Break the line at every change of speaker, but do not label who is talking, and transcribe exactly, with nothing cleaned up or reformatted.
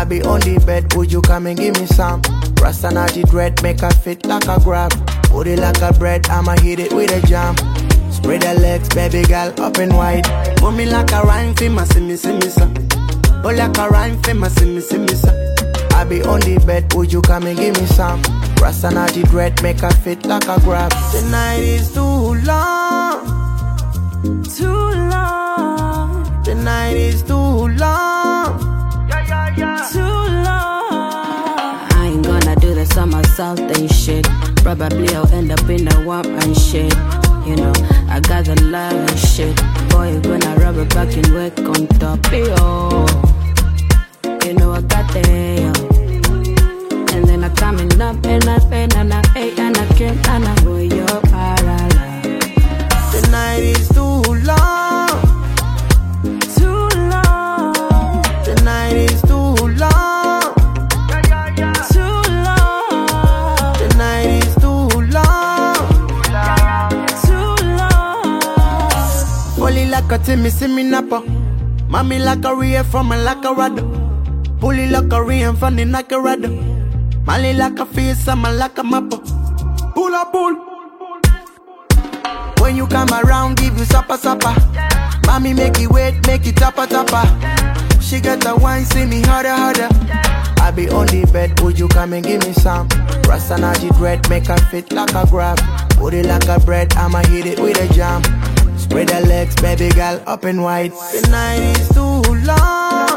be on the bed, would you come and give me some? Rasta Naji dread, make her fit like a grab. Put it like a bread, I'ma hit it with a jam. Spread her legs, baby girl, up and wide. Move me like a rhyme, fi ma see me, see me, sir. Oh, like a rhyme, fi ma see me, see me, sir. I be on the bed, would you come and give me some? Rasta Naji dread, make her fit like a grab. The night is too long,
Too long,
the night is too long.
too long. I ain't gonna do the somersault and shit. Probably I'll end up in the wamp and shit. You know, I got the love and shit. Boy, you gonna rub it back and work on top, yo. You know I got the yo. And then I coming up and I pain and I hate and I can't and I go yo parala.
The night is too long,
Too long,
the night is too long,
too long,
the night is too long.
too long.
Fully like a Timmy, see me napper. Mommy like a real from a like a rudder. Bully like a real from the like a rudder. Mali like a face, I'm a like a mapper. Pull up, pull. When you come around, give you supper, supper. Mommy make it wait, make it tappa, tappa. She got the wine, see me harder, harder. I be on the bed, would you come and give me some? Rasta Naji dread, make her fit like a grab. Put it like a bread, I'ma hit it with a jam. Spread her legs, baby girl, up and wide. The night is too long,